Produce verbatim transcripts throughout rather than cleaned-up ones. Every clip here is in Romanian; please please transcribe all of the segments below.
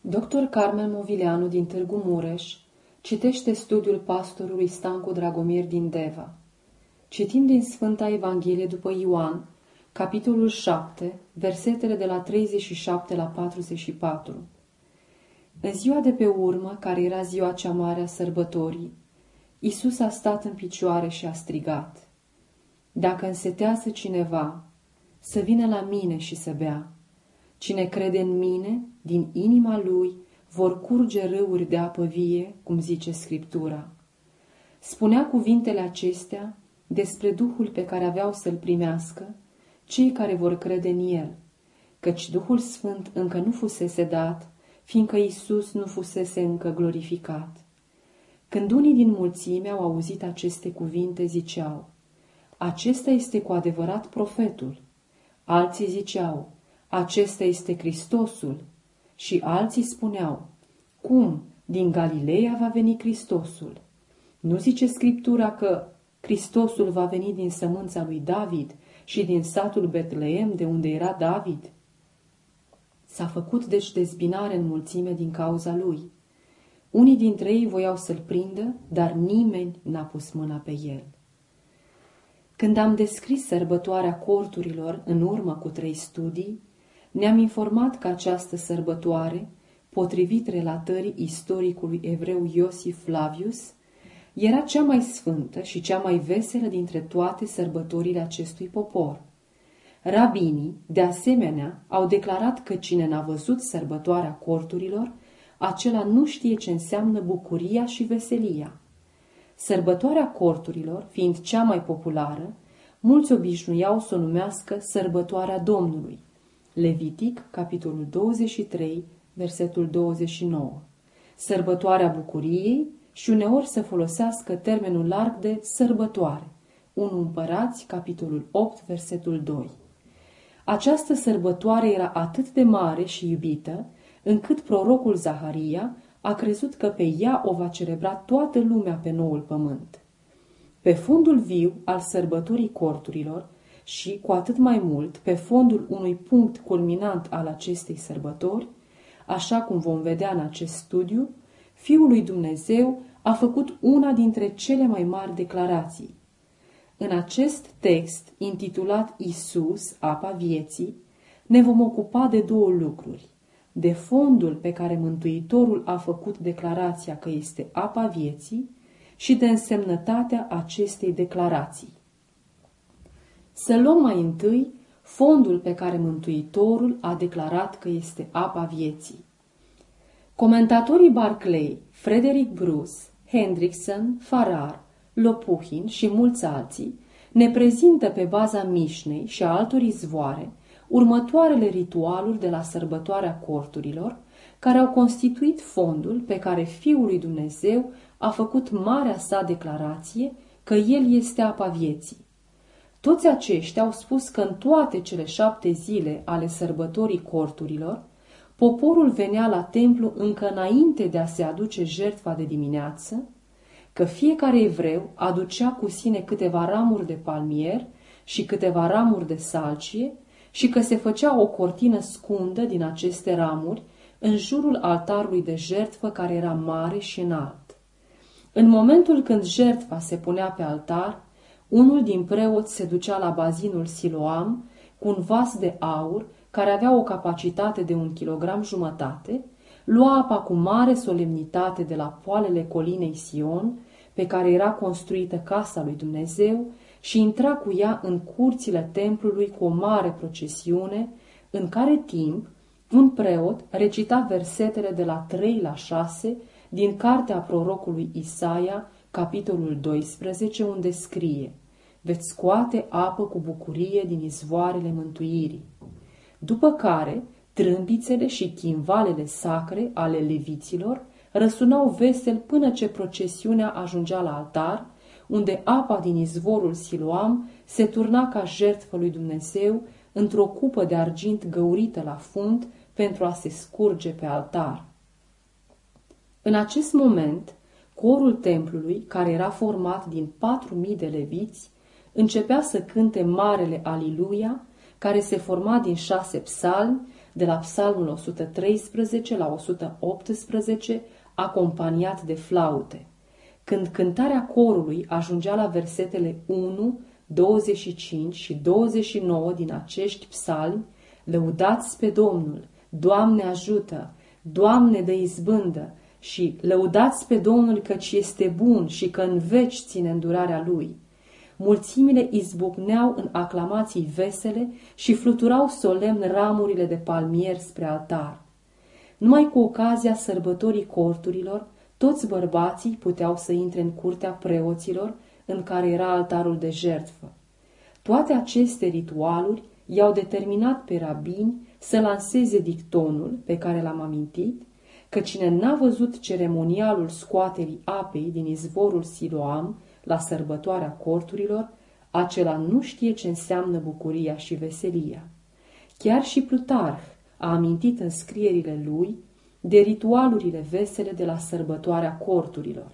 doctor Carmen Movileanu din Târgu Mureș citește studiul pastorului Stancu Dragomir din Deva. Citim din Sfânta Evanghelie după Ioan, capitolul șapte, versetele de la treizeci și șapte la patruzeci și patru. În ziua de pe urmă, care era ziua cea mare a sărbătorii, Iisus a stat în picioare și a strigat: Dacă însetează cineva, să vină la mine și să bea. Cine crede în mine, din inima lui vor curge râuri de apă vie, cum zice Scriptura. Spunea cuvintele acestea despre Duhul pe care aveau să-l primească cei care vor crede în el, căci Duhul Sfânt încă nu fusese dat, fiindcă Iisus nu fusese încă glorificat. Când unii din mulțime au auzit aceste cuvinte, ziceau: Acesta este cu adevărat profetul. Alții ziceau: Acesta este Hristosul. Și alții spuneau: Cum, din Galileea va veni Hristosul? Nu zice Scriptura că Hristosul va veni din sămânța lui David și din satul Betleem, de unde era David? S-a făcut deci dezbinare în mulțime din cauza lui. Unii dintre ei voiau să-l prindă, dar nimeni n-a pus mâna pe el. Când am descris sărbătoarea corturilor în urmă cu trei studii, ne-am informat că această sărbătoare, potrivit relatării istoricului evreu Iosif Flavius, era cea mai sfântă și cea mai veselă dintre toate sărbătorile acestui popor. Rabinii, de asemenea, au declarat că cine n-a văzut sărbătoarea corturilor, acela nu știe ce înseamnă bucuria și veselia. Sărbătoarea corturilor, fiind cea mai populară, mulți obișnuiau să o numească sărbătoarea Domnului. Levitic, capitolul douăzeci și trei, versetul douăzeci și nouă. Sărbătoarea bucuriei și uneori să folosească termenul larg de sărbătoare. unu Împărați, capitolul opt, versetul doi. Această sărbătoare era atât de mare și iubită, încât prorocul Zaharia a crezut că pe ea o va celebra toată lumea pe noul pământ. Pe fondul viu al sărbătorii corturilor și, cu atât mai mult, pe fondul unui punct culminant al acestei sărbători, așa cum vom vedea în acest studiu, Fiul lui Dumnezeu a făcut una dintre cele mai mari declarații. În acest text, intitulat Iisus, apa vieții, ne vom ocupa de două lucruri: de fondul pe care Mântuitorul a făcut declarația că este apa vieții și de însemnătatea acestei declarații. Să luăm mai întâi fondul pe care Mântuitorul a declarat că este apa vieții. Comentatorii Barclay, Frederick Bruce, Hendrickson, Farrar, Lopuhin și mulți alții ne prezintă pe baza Mișnei și a altor izvoare următoarele ritualuri de la sărbătoarea corturilor, care au constituit fondul pe care Fiul lui Dumnezeu a făcut marea sa declarație că El este apa vieții. Toți aceștia au spus că în toate cele șapte zile ale sărbătorii corturilor, poporul venea la templu încă înainte de a se aduce jertfa de dimineață, că fiecare evreu aducea cu sine câteva ramuri de palmier și câteva ramuri de salcie și că se făcea o cortină scundă din aceste ramuri în jurul altarului de jertfă, care era mare și înalt. În momentul când jertfa se punea pe altar, unul din preoți se ducea la bazinul Siloam cu un vas de aur care avea o capacitate de un kilogram jumătate, lua apa cu mare solemnitate de la poalele colinei Sion, pe care era construită casa lui Dumnezeu, și intra cu ea în curțile templului cu o mare procesiune, în care timp un preot recita versetele de la trei la șase din cartea prorocului Isaia, capitolul doisprezece, unde scrie: Veți scoate apă cu bucurie din izvoarele mântuirii. După care, trâmbițele și chimvalele sacre ale leviților răsunau vesel până ce procesiunea ajungea la altar, unde apa din izvorul Siloam se turna ca jertfă lui Dumnezeu într-o cupă de argint găurită la fund pentru a se scurge pe altar. În acest moment, corul templului, care era format din patru mii de leviți, începea să cânte marele Aliluia, care se forma din șase psalmi, de la Psalmul o sută treisprezece la o sută optsprezece, acompaniat de flaute. Când cântarea corului ajungea la versetele unu, douăzeci și cinci și douăzeci și nouă din acești psalmi, lăudați pe Domnul, Doamne ajută, Doamne dă izbândă și lăudați pe Domnul căci este bun și că în veci ține îndurarea Lui. Mulțimile izbucneau în aclamații vesele și fluturau solemn ramurile de palmier spre altar. Numai cu ocazia sărbătorii corturilor, toți bărbații puteau să intre în curtea preoților, în care era altarul de jertfă. Toate aceste ritualuri i-au determinat pe rabini să lanseze dictonul pe care l-am amintit, că cine n-a văzut ceremonialul scoaterii apei din izvorul Siloam la sărbătoarea corturilor, acela nu știe ce înseamnă bucuria și veselia. Chiar și Plutarh a amintit în scrierile lui de ritualurile vesele de la sărbătoarea corturilor.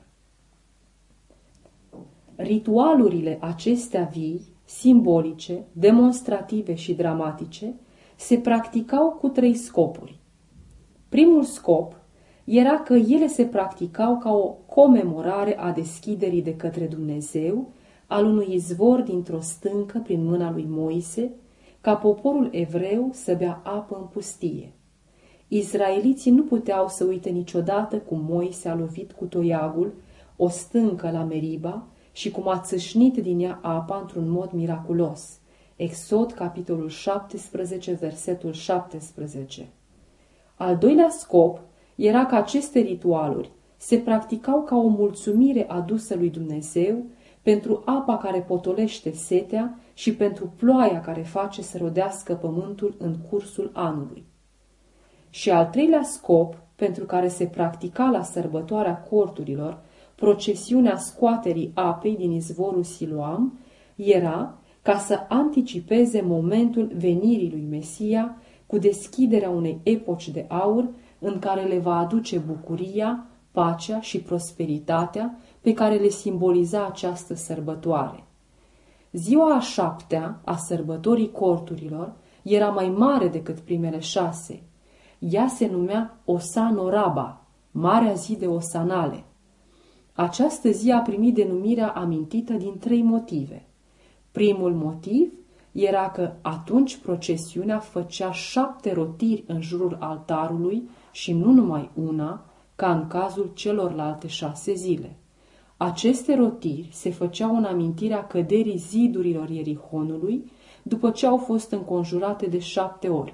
Ritualurile acestea vii, simbolice, demonstrative și dramatice se practicau cu trei scopuri. Primul scop era că ele se practicau ca o comemorare a deschiderii de către Dumnezeu al unui izvor dintr-o stâncă prin mâna lui Moise, ca poporul evreu să bea apă în pustie. Izraeliții nu puteau să uite niciodată cum Moise a lovit cu toiagul o stâncă la Meriba și cum a țâșnit din ea apa într-un mod miraculos. Exod, capitolul șaptesprezece, versetul șaptesprezece. Al doilea scop era că aceste ritualuri se practicau ca o mulțumire adusă lui Dumnezeu pentru apa care potolește setea și pentru ploaia care face să rodească pământul în cursul anului. Și al treilea scop, pentru care se practica la sărbătoarea corturilor procesiunea scoaterii apei din izvorul Siloam, era ca să anticipeze momentul venirii lui Mesia cu deschiderea unei epoci de aur în care le va aduce bucuria, pacea și prosperitatea pe care le simboliza această sărbătoare. Ziua a șaptea a sărbătorii corturilor era mai mare decât primele șase. Ea se numea Osanoraba, Marea Zi de Osanale. Această zi a primit denumirea amintită din trei motive. Primul motiv era că atunci procesiunea făcea șapte rotiri în jurul altarului și nu numai una, ca în cazul celorlalte șase zile. Aceste rotiri se făceau în amintirea căderii zidurilor Ierihonului după ce au fost înconjurate de șapte ori.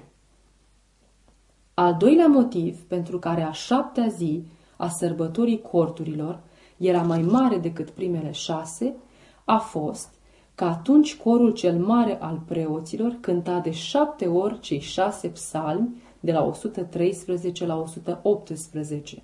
Al doilea motiv pentru care a șaptea zi a sărbătorii corturilor era mai mare decât primele șase a fost că atunci corul cel mare al preoților cânta de șapte ori cei șase psalmi de la o sută treisprezece la o sută optsprezece.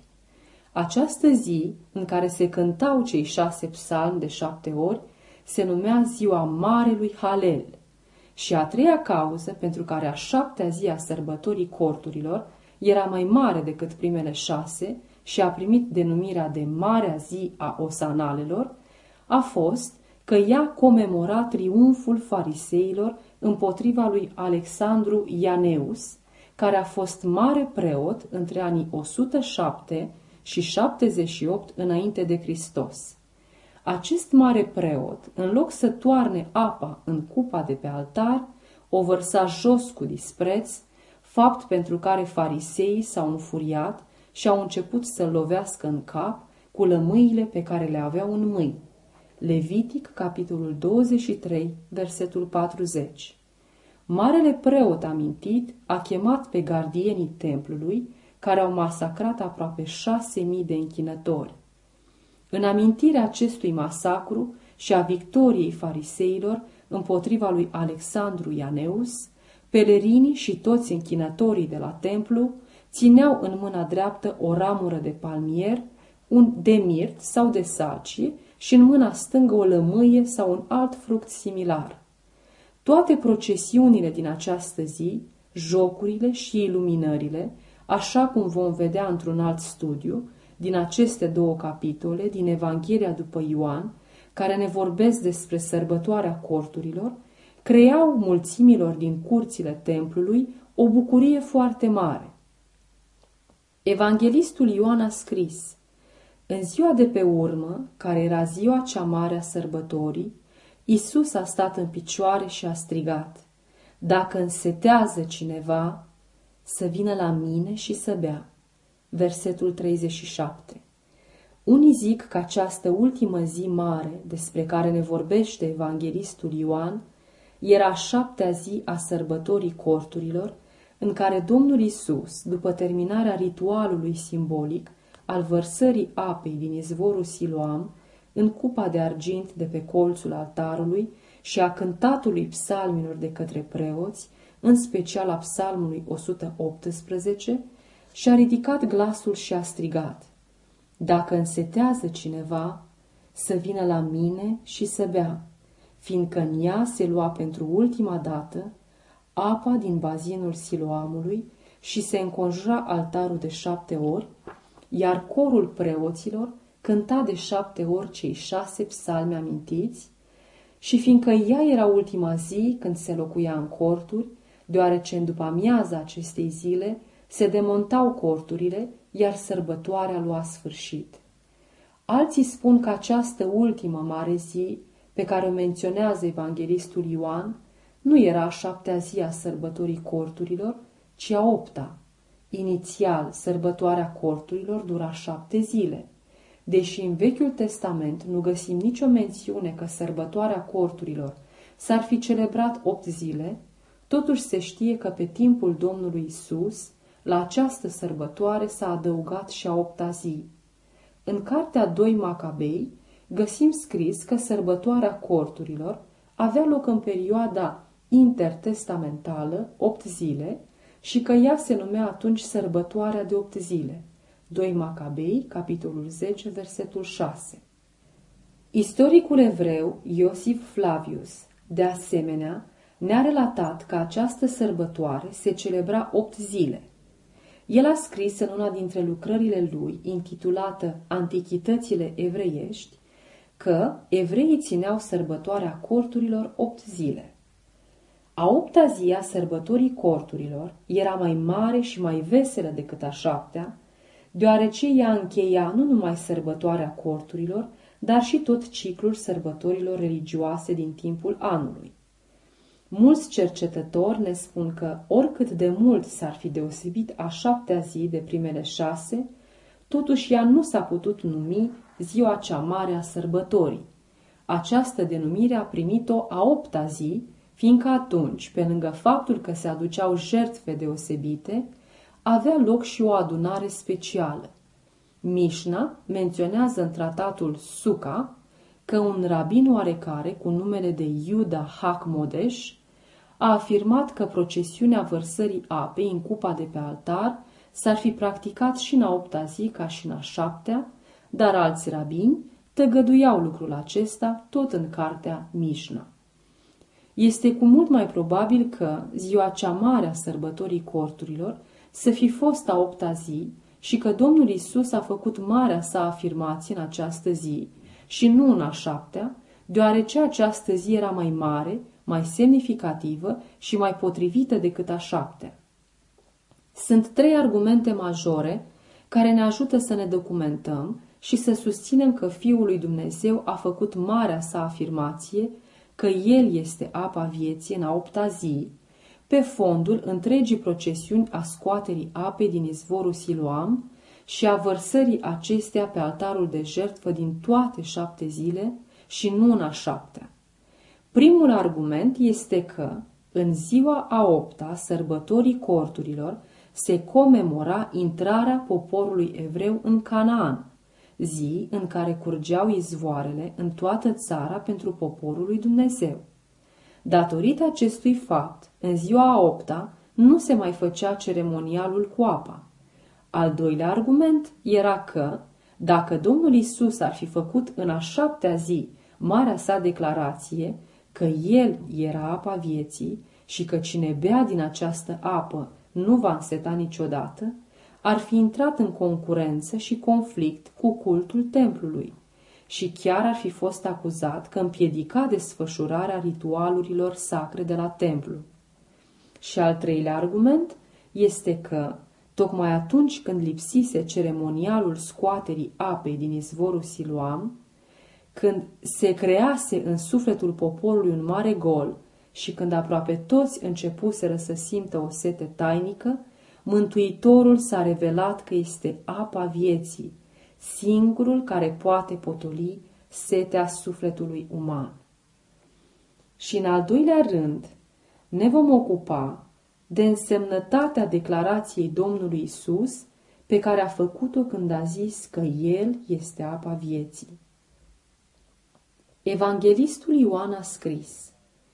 Această zi, în care se cântau cei șase psalmi de șapte ori, se numea Ziua Marelui Halel. Și a treia cauză pentru care a șaptea zi a sărbătorii corturilor era mai mare decât primele șase și a primit denumirea de Marea Zi a Osanalelor, a fost că ea comemora triumful fariseilor împotriva lui Alexandru Ianeus, care a fost mare preot între anii o sută șapte și șaptezeci și opt înainte de Hristos. Acest mare preot, în loc să toarne apa în cupa de pe altar, o vărsa jos cu dispreț, fapt pentru care fariseii s-au înfuriat și au început să-l lovească în cap cu lămâile pe care le aveau în mâini. Levitic, capitolul douăzeci și trei, versetul patruzeci. Marele preot amintit a chemat pe gardienii templului, care au masacrat aproape șase mii de închinători. În amintirea acestui masacru și a victoriei fariseilor împotriva lui Alexandru Ianeus, pelerinii și toți închinătorii de la templu țineau în mâna dreaptă o ramură de palmier, un de mirt sau de sacie și în mâna stângă o lămâie sau un alt fruct similar. Toate procesiunile din această zi, jocurile și iluminările, așa cum vom vedea într-un alt studiu, din aceste două capitole din Evanghelia după Ioan, care ne vorbesc despre sărbătoarea corturilor, creau mulțimilor din curțile templului o bucurie foarte mare. Evanghelistul Ioan a scris: în ziua de pe urmă, care era ziua cea mare a sărbătorii, Iisus a stat în picioare și a strigat: dacă însetează cineva, să vină la mine și să bea. Versetul treizeci și șapte. Unii zic că această ultimă zi mare, despre care ne vorbește evanghelistul Ioan, era a șaptea zi a sărbătorii corturilor, în care Domnul Iisus, după terminarea ritualului simbolic al vărsării apei din izvorul Siloam în cupa de argint de pe colțul altarului și a cântatului psalmilor de către preoți, în special a psalmului o sută optsprezece, și-a ridicat glasul și a strigat: dacă însetează cineva, să vină la mine și să bea, fiindcă în ea se lua pentru ultima dată apa din bazinul Siloamului și se înconjura altarul de șapte ori, iar corul preoților cânta de șapte ori cei șase psalmi amintiți, și fiindcă ea era ultima zi când se locuia în corturi, deoarece în după amiaza acestei zile se demontau corturile, iar sărbătoarea lua sfârșit. Alții spun că această ultimă mare zi, pe care o menționează evanghelistul Ioan, nu era a șaptea zi a sărbătorii corturilor, ci a opta. Inițial, sărbătoarea corturilor dura șapte zile. Deși în Vechiul Testament nu găsim nicio mențiune că sărbătoarea corturilor s-ar fi celebrat opt zile, totuși se știe că pe timpul Domnului Isus, la această sărbătoare s-a adăugat și a opta zi. În cartea doi Macabei găsim scris că sărbătoarea corturilor avea loc în perioada intertestamentală, opt zile, și că ea se numea atunci sărbătoarea de opt zile. doi Macabei, capitolul zece, versetul șase. Istoricul evreu Iosif Flavius, de asemenea, ne-a relatat că această sărbătoare se celebra opt zile. El a scris în una dintre lucrările lui, intitulată Antichitățile evreiești, că evreii țineau sărbătoarea corturilor opt zile. A opta zi a sărbătorii corturilor era mai mare și mai veselă decât a șaptea, deoarece ea încheia nu numai sărbătoarea corturilor, dar și tot ciclul sărbătorilor religioase din timpul anului. Mulți cercetători ne spun că, oricât de mult s-ar fi deosebit a șaptea zi de primele șase, totuși ea nu s-a putut numi ziua cea mare a sărbătorii. Această denumire a primit-o a opta zi, fiindcă atunci, pe lângă faptul că se aduceau jertfe deosebite, avea loc și o adunare specială. Mișna menționează în tratatul Suca că un rabin oarecare cu numele de Iuda Hakmodesh a afirmat că procesiunea vărsării apei în cupa de pe altar s-ar fi practicat și în a opta zi ca și în a șaptea, dar alți rabini tăgăduiau lucrul acesta tot în cartea Mișna. Este cu mult mai probabil că ziua cea mare a sărbătorii corturilor să fi fost a opta zi și că Domnul Iisus a făcut marea sa afirmație în această zi și nu în a șaptea, deoarece această zi era mai mare, mai semnificativă și mai potrivită decât a șaptea. Sunt trei argumente majore care ne ajută să ne documentăm și să susținem că Fiul lui Dumnezeu a făcut marea sa afirmație că El este apa vieții în a opta zi, pe fondul întregii procesiuni a scoaterii apei din izvorul Siloam și a vărsării acesteia pe altarul de jertfă din toate șapte zile și nu în a șaptea. Primul argument este că, în ziua a opta sărbătorii corturilor, se comemora intrarea poporului evreu în Canaan, zi în care curgeau izvoarele în toată țara pentru poporul lui Dumnezeu. Datorită acestui fapt, în ziua a opta nu se mai făcea ceremonialul cu apa. Al doilea argument era că, dacă Domnul Iisus ar fi făcut în a șaptea zi marea sa declarație că El era apa vieții și că cine bea din această apă nu va înseta niciodată, ar fi intrat în concurență și conflict cu cultul templului și chiar ar fi fost acuzat că împiedica desfășurarea ritualurilor sacre de la templu. Și al treilea argument este că, tocmai atunci când lipsise ceremonialul scoaterii apei din izvorul Siloam, când se crease în sufletul poporului un mare gol și când aproape toți începuseră să simtă o sete tainică, Mântuitorul s-a revelat că este apa vieții, singurul care poate potoli setea sufletului uman. Și în al doilea rând, ne vom ocupa de însemnătatea declarației Domnului Isus pe care a făcut-o când a zis că El este apa vieții. Evanghelistul Ioan a scris: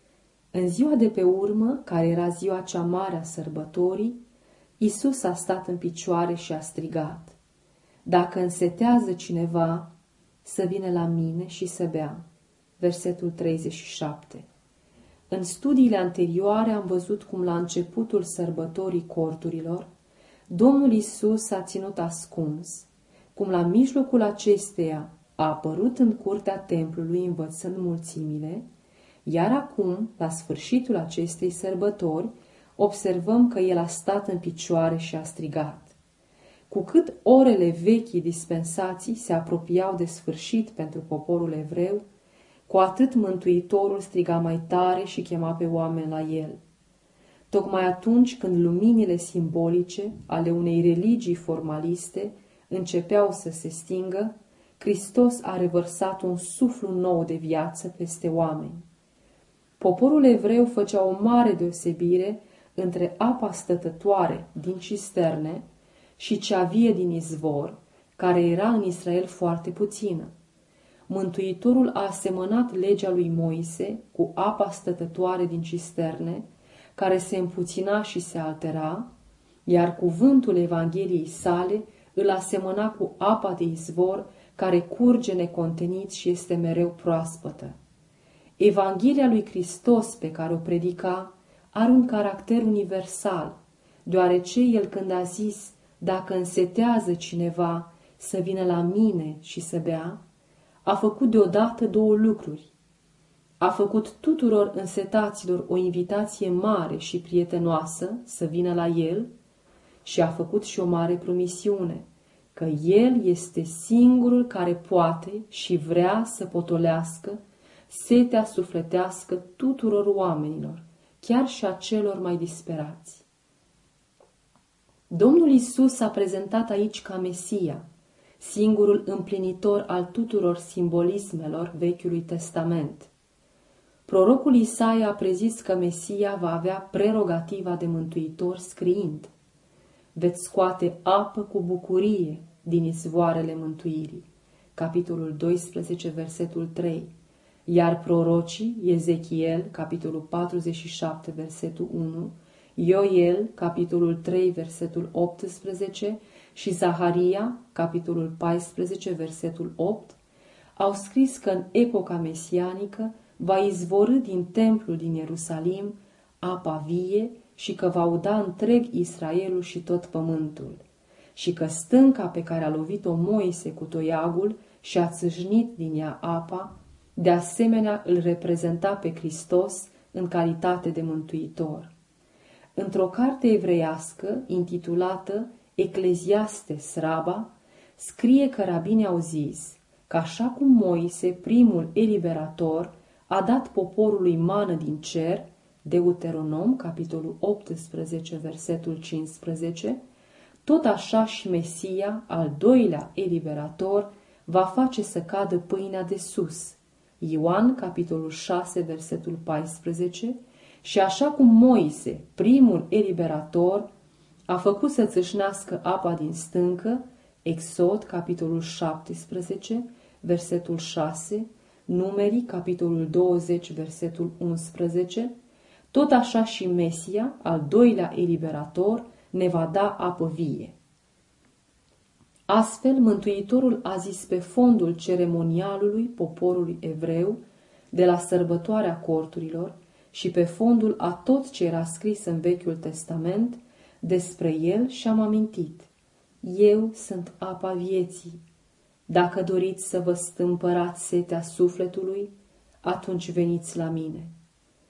în ziua de pe urmă, care era ziua cea mare a sărbătorii, Isus a stat în picioare și a strigat: dacă însetează cineva, să vină la mine și să bea. Versetul treizeci și șapte. În studiile anterioare am văzut cum la începutul sărbătorii corturilor, Domnul Isus s-a ținut ascuns, cum la mijlocul acesteia a apărut în curtea templului învățând mulțimile, iar acum, la sfârșitul acestei sărbători, observăm că el a stat în picioare și a strigat. Cu cât orele vechii dispensații se apropiau de sfârșit pentru poporul evreu, cu atât Mântuitorul striga mai tare și chema pe oameni la el. Tocmai atunci când luminile simbolice ale unei religii formaliste începeau să se stingă, Hristos a revărsat un suflu nou de viață peste oameni. Poporul evreu făcea o mare deosebire între apa stătătoare din cisterne și cea vie din izvor, care era în Israel foarte puțină. Mântuitorul a asemănat legea lui Moise cu apa stătătoare din cisterne, care se împuțina și se altera, iar cuvântul Evangheliei sale îl asemăna cu apa de izvor care curge necontenit și este mereu proaspătă. Evanghelia lui Hristos pe care o predica are un caracter universal, deoarece el când a zis: dacă însetează cineva, să vină la mine și să bea, a făcut deodată două lucruri. A făcut tuturor însetaților o invitație mare și prietenoasă să vină la el și a făcut și o mare promisiune, că el este singurul care poate și vrea să potolească setea sufletească tuturor oamenilor, chiar și a celor mai disperați. Domnul Isus s-a prezentat aici ca Mesia, singurul împlinitor al tuturor simbolismelor Vechiului Testament. Prorocul Isaia a prezis că Mesia va avea prerogativa de mântuitor scriind: veți scoate apă cu bucurie din izvoarele mântuirii. Capitolul doisprezece, versetul trei. Iar prorocii, Ezechiel, capitolul patruzeci și șapte, versetul unu, Ioel, capitolul trei, versetul optsprezece și Zaharia, capitolul paisprezece, versetul opt, au scris că în epoca mesianică va izvorî din templul din Ierusalim apa vie și că va uda întreg Israelul și tot pământul, și că stânca pe care a lovit-o Moise cu toiagul și a țâșnit din ea apa, de asemenea îl reprezenta pe Hristos în calitate de mântuitor. Într-o carte evreiască intitulată Ecleziastes Raba, scrie că rabinii au zis că așa cum Moise, primul eliberator, a dat poporului mană din cer, Deuteronom, capitolul optsprezece, versetul cincisprezece, tot așa și Mesia, al doilea eliberator, va face să cadă pâinea de sus, Ioan, capitolul șase, versetul paisprezece, și așa cum Moise, primul eliberator, a făcut să țâșnească apa din stâncă, Exod, capitolul șaptesprezece, versetul șase, Numerii, capitolul douăzeci, versetul unsprezece, tot așa și Mesia, al doilea eliberator, ne va da apă vie. Astfel, Mântuitorul a zis pe fondul ceremonialului poporului evreu de la sărbătoarea corturilor și pe fondul a tot ce era scris în Vechiul Testament despre el și-am amintit: eu sunt apa vieții. Dacă doriți să vă stâmpărați setea sufletului, atunci veniți la mine.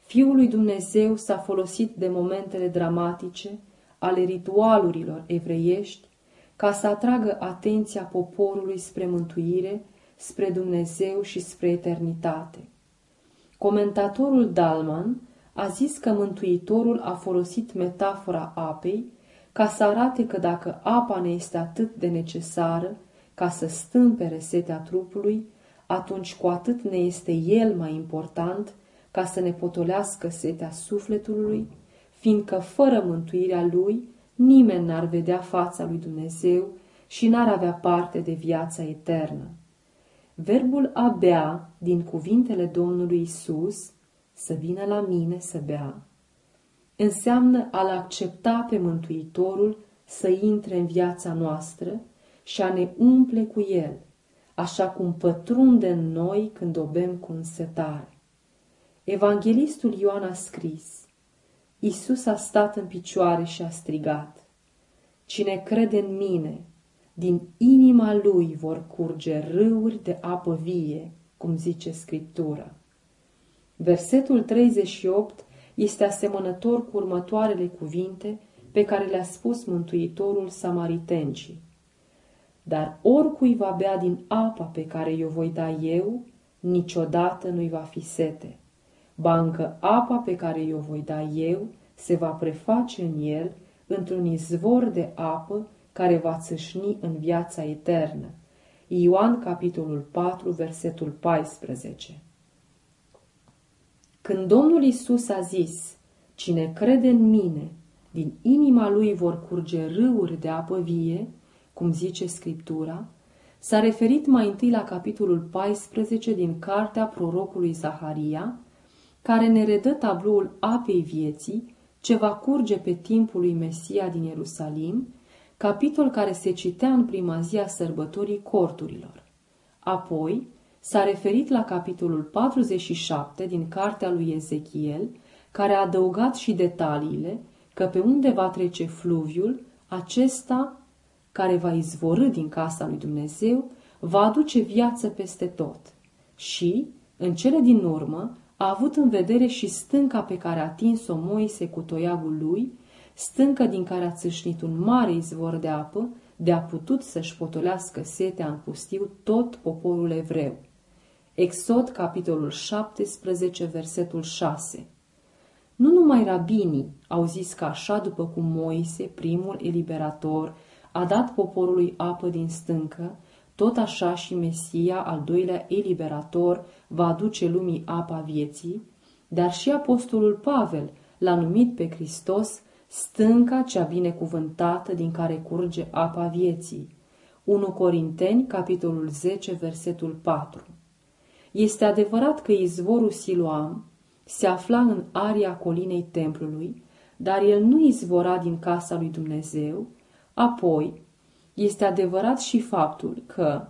Fiul lui Dumnezeu s-a folosit de momentele dramatice ale ritualurilor evreiești ca să atragă atenția poporului spre mântuire, spre Dumnezeu și spre eternitate. Comentatorul Dalman a zis că Mântuitorul a folosit metafora apei ca să arate că dacă apa ne este atât de necesară ca să stâmpere setea trupului, atunci cu atât ne este El mai important ca să ne potolească setea sufletului, fiindcă fără mântuirea Lui nimeni n-ar vedea fața lui Dumnezeu și n-ar avea parte de viața eternă. Verbul a bea din cuvintele Domnului Isus, să vină la mine să bea, înseamnă a-L accepta pe Mântuitorul să intre în viața noastră și a ne umple cu El, așa cum pătrunde în noi când o bem cu însetare. Evanghelistul Ioan a scris: Isus a stat în picioare și a strigat: Cine crede în mine, din inima lui vor curge râuri de apă vie, cum zice Scriptura. Versetul treizeci și opt este asemănător cu următoarele cuvinte pe care le-a spus Mântuitorul samaritencii: Dar oricui va bea din apa pe care i-o voi da eu, niciodată nu-i va fi sete. Ba încă apa pe care i-o voi da eu se va preface în el într-un izvor de apă care va țâșni în viața eternă. Ioan, capitolul patru, versetul paisprezece. Când Domnul Isus a zis: Cine crede în mine, din inima lui vor curge râuri de apă vie, cum zice Scriptura, s-a referit mai întâi la capitolul paisprezece din cartea prorocului Zaharia, care ne redă tabloul apei vieții ce va curge pe timpul lui Mesia din Ierusalim, capitol care se citea în prima zi a sărbătorii corturilor. Apoi s-a referit la capitolul patruzeci și șapte din cartea lui Ezechiel, care a adăugat și detaliile că pe unde va trece fluviul, acesta care va izvorî din casa lui Dumnezeu va aduce viață peste tot. Și, în cele din urmă, a avut în vedere și stânca pe care a atins-o Moise cu toiagul lui, stâncă din care a țâșnit un mare izvor de apă, de a putut să-și potolească setea în pustiu tot poporul evreu. Exod, capitolul șaptesprezece, versetul șase. Nu numai rabinii au zis că așa după cum Moise, primul eliberator, a dat poporului apă din stâncă, tot așa și Mesia, al doilea eliberator, va aduce lumii apa vieții, dar și apostolul Pavel l-a numit pe Hristos stânca cea binecuvântată din care curge apa vieții. unu Corinteni, capitolul zece, versetul patru. Este adevărat că izvorul Siloam se afla în aria colinei templului, dar el nu izvora din casa lui Dumnezeu. Apoi, este adevărat și faptul că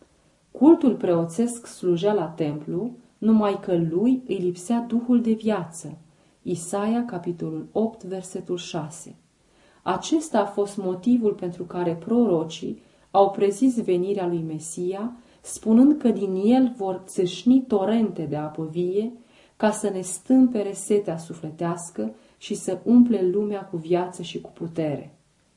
cultul preoțesc slujea la templu, numai că lui îi lipsea Duhul de viață. Isaia, capitolul opt, versetul șase. Acesta a fost motivul pentru care prorocii au prezis venirea lui Mesia, spunând că din el vor țâșni torente de apă vie, ca să ne stâmpere setea sufletească și să umple lumea cu viață și cu putere.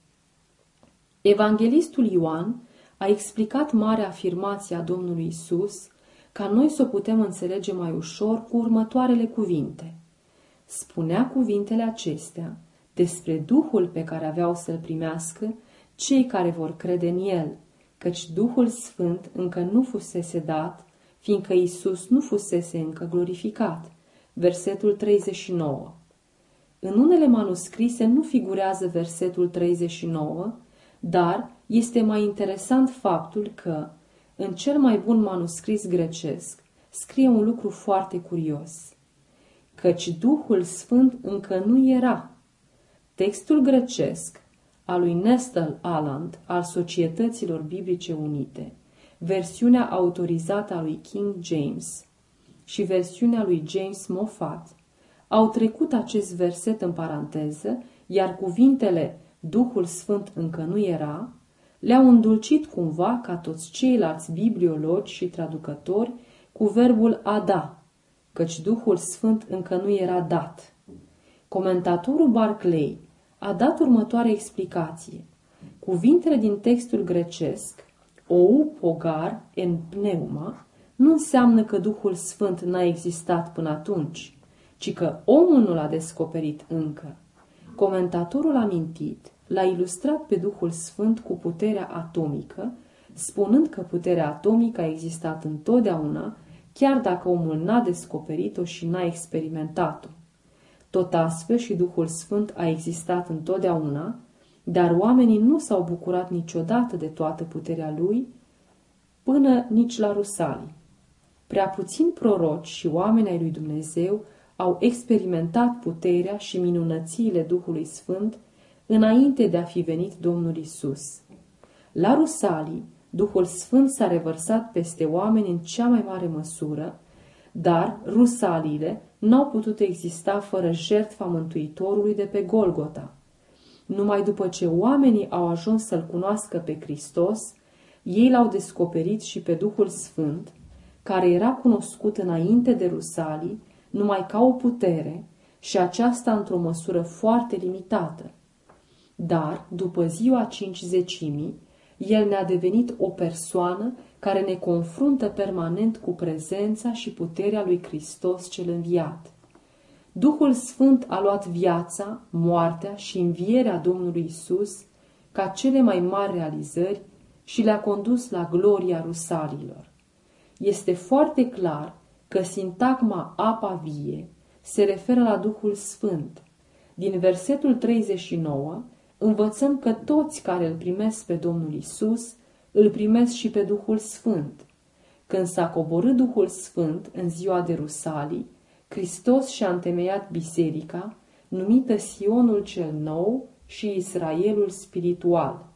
Evanghelistul Ioan a explicat marea afirmație a Domnului Isus, ca noi să o putem înțelege mai ușor cu următoarele cuvinte. Spunea cuvintele acestea despre Duhul pe care aveau să-l primească cei care vor crede în el, căci Duhul Sfânt încă nu fusese dat, fiindcă Isus nu fusese încă glorificat. Versetul treizeci și nouă. În unele manuscrise nu figurează versetul treizeci și nouă, dar este mai interesant faptul că, în cel mai bun manuscris grecesc, scrie un lucru foarte curios, căci Duhul Sfânt încă nu era. Textul grecesc al lui Nestle Aland, al Societăților Biblice Unite, versiunea autorizată a lui King James și versiunea lui James Moffat, au trecut acest verset în paranteză, iar cuvintele Duhul Sfânt încă nu era, le-au îndulcit cumva ca toți ceilalți bibliologi și traducători cu verbul a da, căci Duhul Sfânt încă nu era dat. Comentatorul Barclay a dat următoarea explicație. Cuvintele din textul grecesc, ou pogar en pneuma, nu înseamnă că Duhul Sfânt n-a existat până atunci, ci că omul nu l-a descoperit încă. Comentatorul amintit l-a ilustrat pe Duhul Sfânt cu puterea atomică, spunând că puterea atomică a existat întotdeauna, chiar dacă omul n-a descoperit-o și n-a experimentat-o. Tot astfel și Duhul Sfânt a existat întotdeauna, dar oamenii nu s-au bucurat niciodată de toată puterea lui, până nici la Rusalii. Prea puțini proroci și oameni ai lui Dumnezeu au experimentat puterea și minunățiile Duhului Sfânt înainte de a fi venit Domnul Isus. La Rusalii, Duhul Sfânt s-a revărsat peste oameni în cea mai mare măsură, dar Rusaliile n-au putut exista fără jertfa Mântuitorului de pe Golgota. Numai după ce oamenii au ajuns să-L cunoască pe Hristos, ei l-au descoperit și pe Duhul Sfânt, care era cunoscut înainte de Rusalii numai ca o putere și aceasta într-o măsură foarte limitată. Dar, după ziua cincizecimii, El ne-a devenit o persoană care ne confruntă permanent cu prezența și puterea lui Hristos cel înviat. Duhul Sfânt a luat viața, moartea și învierea Domnului Isus ca cele mai mari realizări și le-a condus la gloria Rusalilor. Este foarte clar că sintagma apa vie se referă la Duhul Sfânt. Din versetul treizeci și nouă învățăm că toți care îl primesc pe Domnul Isus îl primesc și pe Duhul Sfânt. Când s-a coborât Duhul Sfânt în ziua de Rusalii, Hristos și-a întemeiat biserica, numită Sionul cel nou și Israelul spiritual.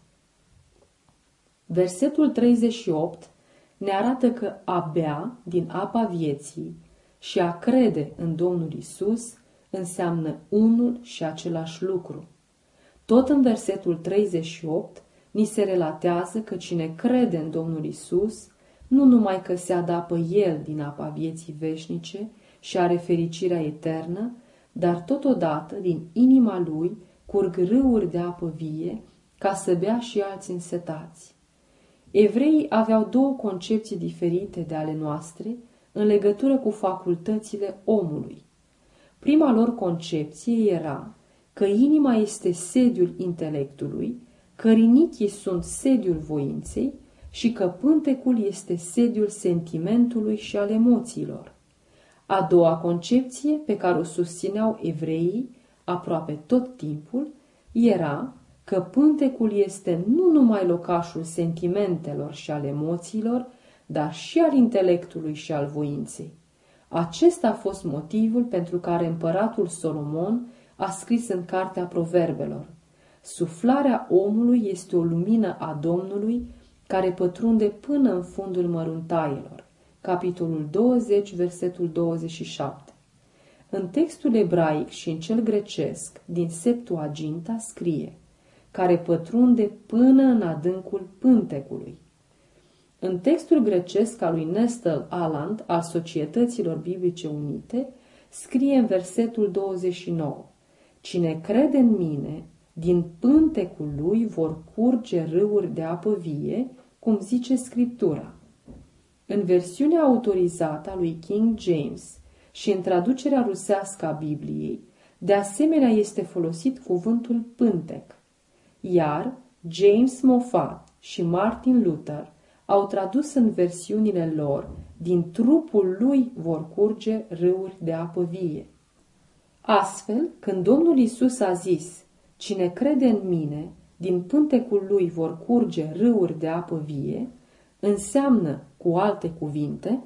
Versetul treizeci și opt ne arată că a bea din apa vieții și a crede în Domnul Isus înseamnă unul și același lucru. Tot în versetul treizeci și opt ni se relatează că cine crede în Domnul Isus, nu numai că se adapă El din apa vieții veșnice și are fericirea eternă, dar totodată din inima Lui curg râuri de apă vie ca să bea și alți însetați. Evreii aveau două concepții diferite de ale noastre în legătură cu facultățile omului. Prima lor concepție era că inima este sediul intelectului, că rinichii sunt sediul voinței și că pântecul este sediul sentimentului și al emoțiilor. A doua concepție, pe care o susțineau evreii aproape tot timpul, era că pântecul este nu numai locașul sentimentelor și al emoțiilor, dar și al intelectului și al voinței. Acesta a fost motivul pentru care împăratul Solomon a scris în Cartea Proverbelor: suflarea omului este o lumină a Domnului care pătrunde până în fundul măruntaielor. Capitolul douăzeci, versetul douăzeci și șapte. În textul ebraic și în cel grecesc din Septuaginta scrie: care pătrunde până în adâncul pântecului. În textul grecesc al lui Nestor Aland al Societăților Biblice Unite scrie în versetul douăzeci și nouă: cine crede în mine, din pântecul lui vor curge râuri de apă vie, cum zice Scriptura. În versiunea autorizată a lui King James și în traducerea rusească a Bibliei, de asemenea este folosit cuvântul pântec. Iar James Moffat și Martin Luther au tradus în versiunile lor: din trupul lui vor curge râuri de apă vie. Astfel, când Domnul Isus a zis: cine crede în mine, din pântecul lui vor curge râuri de apă vie, înseamnă, cu alte cuvinte,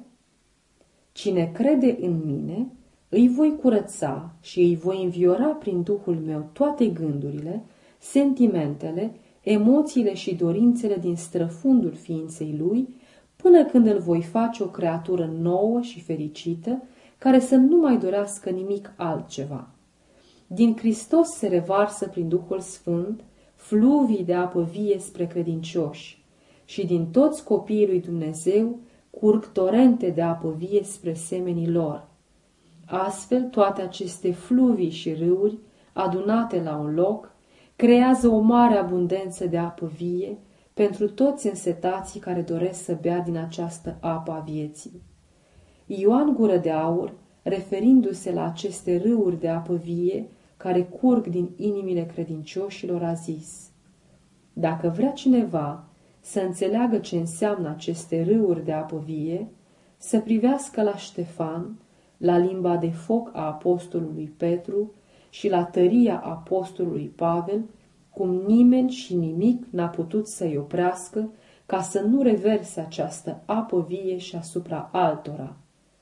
cine crede în mine, îi voi curăța și îi voi înviora prin Duhul meu toate gândurile, sentimentele, emoțiile și dorințele din străfundul ființei lui, până când îl voi face o creatură nouă și fericită, care să nu mai dorească nimic altceva. Din Hristos se revarsă prin Duhul Sfânt fluvii de apă vie spre credincioși și din toți copiii lui Dumnezeu curg torente de apă vie spre semenii lor. Astfel, toate aceste fluvii și râuri, adunate la un loc, creează o mare abundență de apă vie pentru toți însetații care doresc să bea din această apă a vieții. Ioan Gură de Aur, referindu-se la aceste râuri de apă vie care curg din inimile credincioșilor, a zis: dacă vrea cineva să înțeleagă ce înseamnă aceste râuri de apă vie, să privească la Ștefan, la limba de foc a apostolului Petru și la tăria apostolului Pavel, cum nimeni și nimic n-a putut să-i oprească ca să nu reverse această apă vie și asupra altora.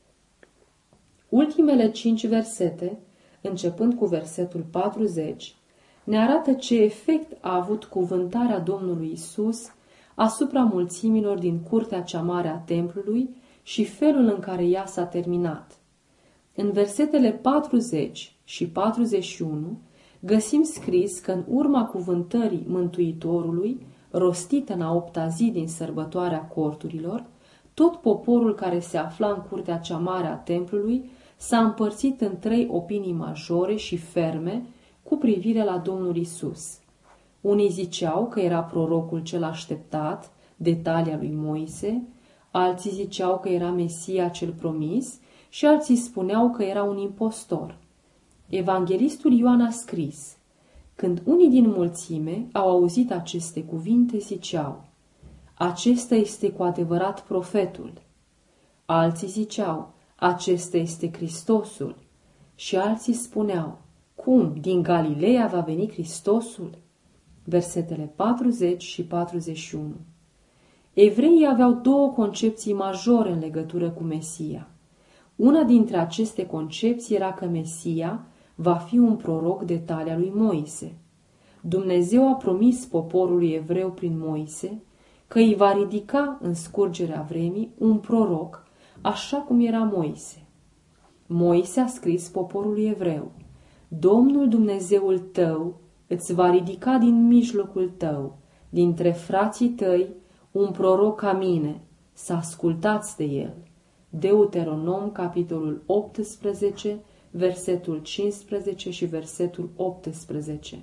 Ultimele cinci versete, începând cu versetul patruzeci, ne arată ce efect a avut cuvântarea Domnului Isus asupra mulțimilor din curtea cea mare a templului și felul în care ea s-a terminat. În versetele patruzeci și patruzeci și unu găsim scris că în urma cuvântării Mântuitorului, rostită în a opta zi din sărbătoarea corturilor, tot poporul care se afla în curtea cea mare a templului s-a împărțit în trei opinii majore și ferme cu privire la Domnul Isus. Unii ziceau că era prorocul cel așteptat, de talia lui Moise, alții ziceau că era Mesia cel promis și alții spuneau că era un impostor. Evanghelistul Ioan a scris: când unii din mulțime au auzit aceste cuvinte, ziceau: acesta este cu adevărat profetul. Alții ziceau: acesta este Hristosul. Și alții spuneau: cum, din Galileea va veni Hristosul? Versetele patruzeci și patruzeci și unu. Evreii aveau două concepții majore în legătură cu Mesia. Una dintre aceste concepții era că Mesia va fi un proroc de talia lui Moise. Dumnezeu a promis poporului evreu prin Moise că îi va ridica în scurgerea vremii un proroc, așa cum era Moise. Moise a scris poporului evreu: Domnul Dumnezeul tău îți va ridica din mijlocul tău, dintre frații tăi, un proroc ca mine, să ascultați de el. Deuteronom, capitolul optsprezece, versetul cincisprezece și versetul optsprezece.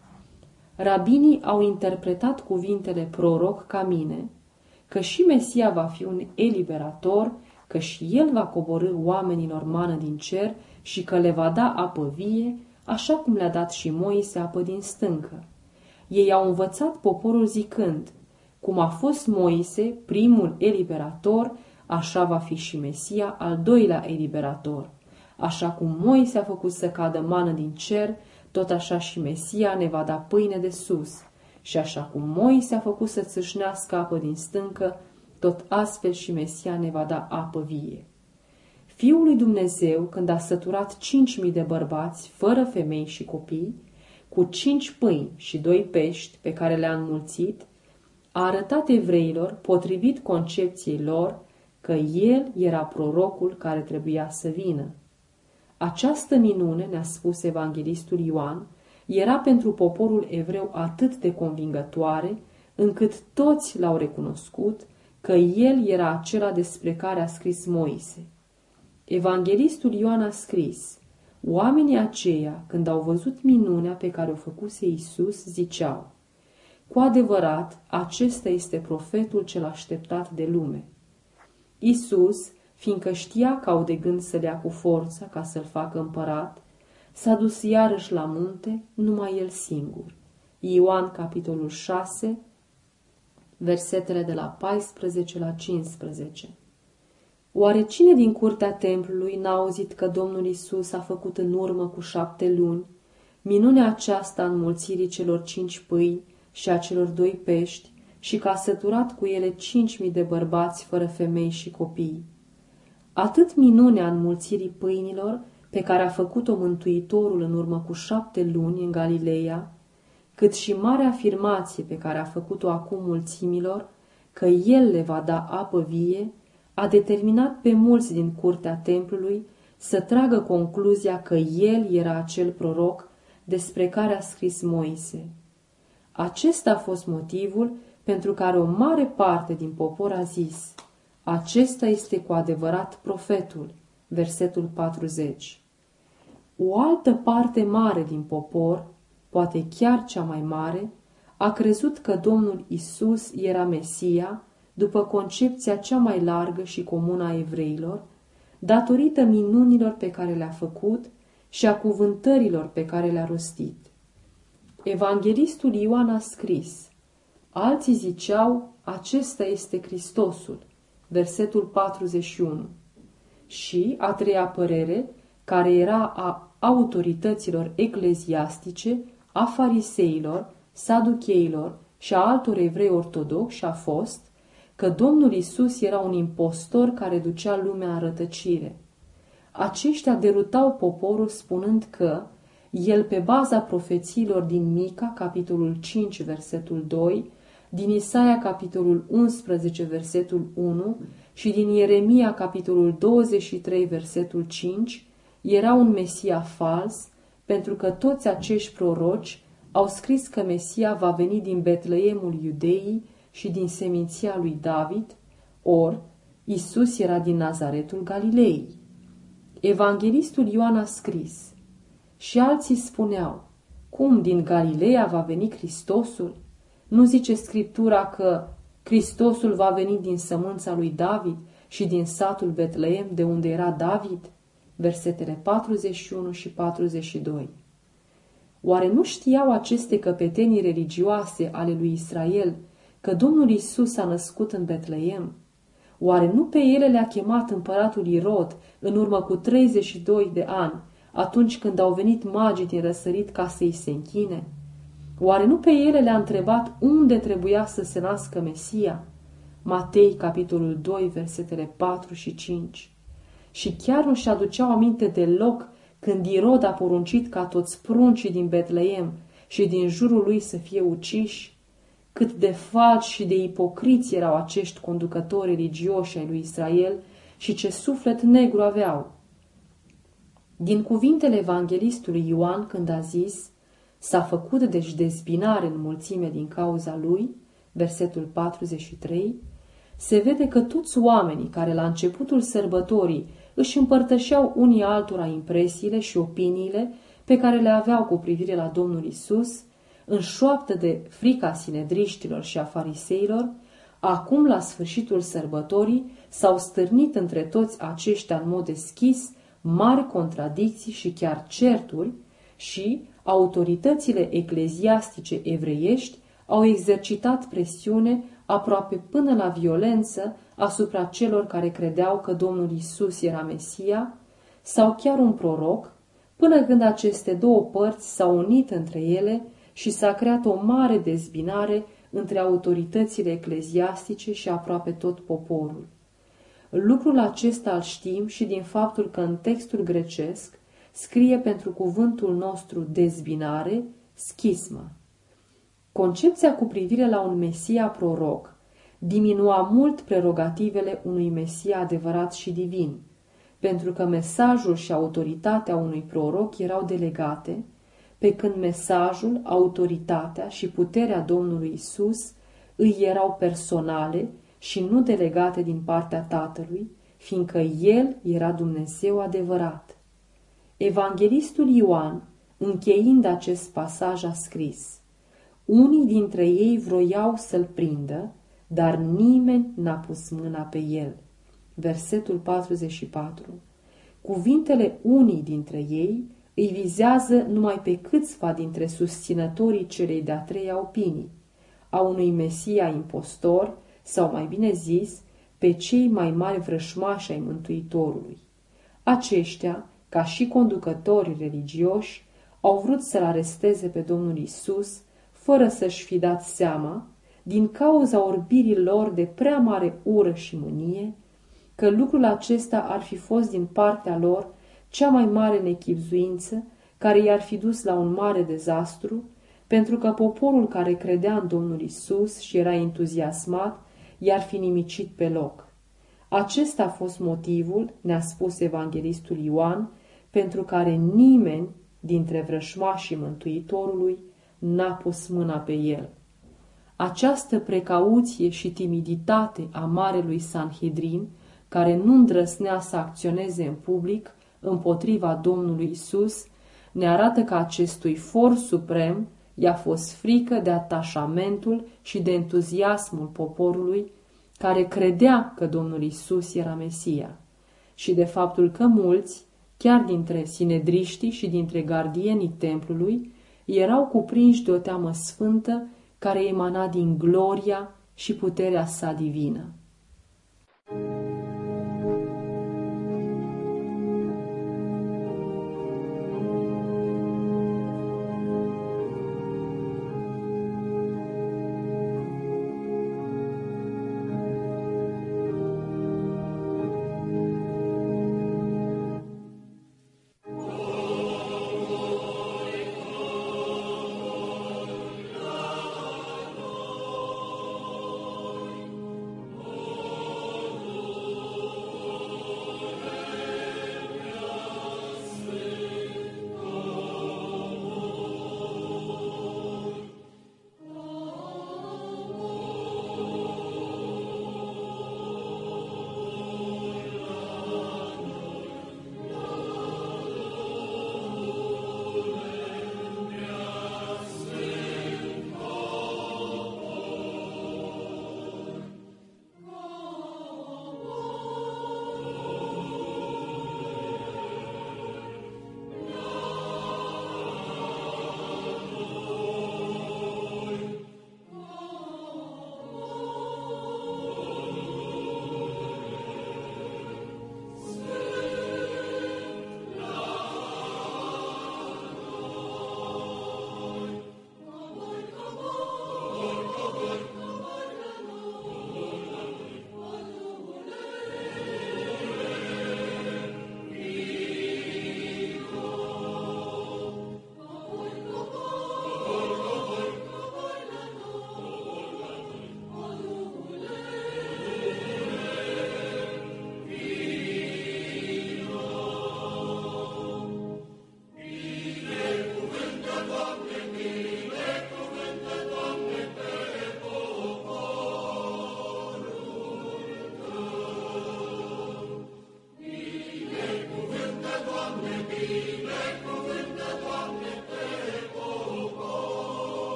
Rabinii au interpretat cuvintele proroc ca mine, că și Mesia va fi un eliberator, că și el va coborî oamenilor mană din cer și că le va da apă vie, așa cum le-a dat și Moise apă din stâncă. Ei au învățat poporul zicând: cum a fost Moise primul eliberator, așa va fi și Mesia al doilea eliberator. Așa cum Moise a făcut să cadă mană din cer, tot așa și Mesia ne va da pâine de sus. Și așa cum Moise a făcut să țâșnească apă din stâncă, tot astfel și Mesia ne va da apă vie. Fiul lui Dumnezeu, când a săturat cinci mii de bărbați, fără femei și copii, cu cinci pâini și doi pești pe care le-a înmulțit, a arătat evreilor, potrivit concepției lor, că el era prorocul care trebuia să vină. Această minune, ne-a spus evanghelistul Ioan, era pentru poporul evreu atât de convingătoare, încât toți l-au recunoscut că el era acela despre care a scris Moise. Evanghelistul Ioan a scris: oamenii aceia, când au văzut minunea pe care o făcuse Iisus, ziceau: cu adevărat, acesta este profetul cel așteptat de lume. Iisus, fiindcă știa că au de gând să dea cu forța ca să-l facă împărat, s-a dus iarăși la munte, numai el singur. Ioan, capitolul șase, versetele de la paisprezece la cincisprezece. Oare cine din curtea templului n-a auzit că Domnul Iisus a făcut în urmă cu șapte luni minunea aceasta a înmulțirii celor cinci pâini și a celor doi pești și că a săturat cu ele cinci mii de bărbați fără femei și copii? Atât minunea înmulțirii pâinilor pe care a făcut-o Mântuitorul în urmă cu șapte luni în Galileea, cât și marea afirmație pe care a făcut-o acum mulțimilor, că el le va da apă vie, a determinat pe mulți din curtea templului să tragă concluzia că el era acel proroc despre care a scris Moise. Acesta a fost motivul pentru care o mare parte din popor a zis: acesta este cu adevărat profetul, versetul patruzeci. O altă parte mare din popor, poate chiar cea mai mare, a crezut că Domnul Isus era Mesia, după concepția cea mai largă și comună a evreilor, datorită minunilor pe care le-a făcut și a cuvântărilor pe care le-a rostit. Evanghelistul Ioan a scris: alții ziceau, acesta este Hristosul, versetul patruzeci și unu. Și a treia părere, care era a autorităților ecleziastice, a fariseilor, saducheilor și a altor evrei ortodoxi, a fost că Domnul Isus era un impostor care ducea lumea în rătăcire. Aceștia derutau poporul spunând că el, pe baza profețiilor din Mica, capitolul cinci, versetul doi, din Isaia, capitolul unsprezece, versetul unu și din Ieremia, capitolul douăzeci și trei, versetul cinci, era un Mesia fals, pentru că toți acești proroci au scris că Mesia va veni din Betleemul Iudeii și din seminția lui David, or, Isus era din Nazaretul Galilei. Evanghelistul Ioan a scris: și alții spuneau, cum din Galileea va veni Hristosul? Nu zice Scriptura că Hristosul va veni din sămânța lui David și din satul Betleem, de unde era David? Versetele patruzeci și unu și patruzeci și doi. Oare nu știau aceste căpetenii religioase ale lui Israel că Domnul Isus a născut în Betleem? Oare nu pe ele le-a chemat împăratul Irod în urmă cu treizeci și doi de ani, atunci când au venit magii din răsărit ca să-i se închine? Oare nu pe ele le-a întrebat unde trebuia să se nască Mesia? Matei, capitolul doi, versetele patru și cinci. Și chiar nu și aduceau aminte deloc când Irod a poruncit ca toți pruncii din Betleem și din jurul lui să fie uciși? Cât de falși și de ipocriți erau acești conducători religioși ai lui Israel și ce suflet negru aveau! Din cuvintele evanghelistului Ioan, când a zis: s-a făcut deci dezbinare în mulțime din cauza lui, versetul patruzeci și trei, se vede că toți oamenii care la începutul sărbătorii își împărtășeau unii altora impresiile și opiniile pe care le aveau cu privire la Domnul Isus, în șoaptă de frica sinedriștilor și a fariseilor, acum la sfârșitul sărbătorii s-au stârnit între toți aceștia în mod deschis mari contradicții și chiar certuri și autoritățile ecleziastice evreiești au exercitat presiune aproape până la violență asupra celor care credeau că Domnul Isus era Mesia sau chiar un proroc, până când aceste două părți s-au unit între ele și s-a creat o mare dezbinare între autoritățile ecleziastice și aproape tot poporul. Lucrul acesta îl știm și din faptul că în textul grecesc scrie pentru cuvântul nostru dezbinare, schismă. Concepția cu privire la un Mesia proroc diminua mult prerogativele unui Mesia adevărat și divin, pentru că mesajul și autoritatea unui proroc erau delegate, pe când mesajul, autoritatea și puterea Domnului Isus îi erau personale și nu delegate din partea Tatălui, fiindcă El era Dumnezeu adevărat. Evanghelistul Ioan, încheiind acest pasaj, a scris: unii dintre ei vroiau să-l prindă, dar nimeni n-a pus mâna pe el. Versetul patruzeci și patru. Cuvintele unii dintre ei îi vizează numai pe câțiva dintre susținătorii celei de-a treia opinii, a unui Mesia impostor, sau mai bine zis, pe cei mai mari vrășmași ai Mântuitorului. Aceștia, ca și conducătorii religioși, au vrut să-l aresteze pe Domnul Isus, fără să-și fi dat seama, din cauza orbirii lor de prea mare ură și mânie, că lucrul acesta ar fi fost din partea lor cea mai mare nechibzuință, care i-ar fi dus la un mare dezastru, pentru că poporul care credea în Domnul Isus și era entuziasmat, i-ar fi nimicit pe loc. Acesta a fost motivul, ne-a spus evanghelistul Ioan, pentru care nimeni dintre vrășmașii Mântuitorului n-a pus mâna pe el. Această precauție și timiditate a marelui Sanhedrin care nu îndrăznea să acționeze în public împotriva Domnului Isus, ne arată că acestui for suprem i-a fost frică de atașamentul și de entuziasmul poporului care credea că Domnul Isus era Mesia și de faptul că mulți, chiar dintre sinedriștii și dintre gardienii templului, erau cuprinși de o teamă sfântă care emana din gloria și puterea sa divină.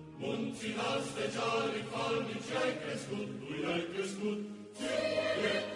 Speciali falnici ai crescut, lui ai crescut, ție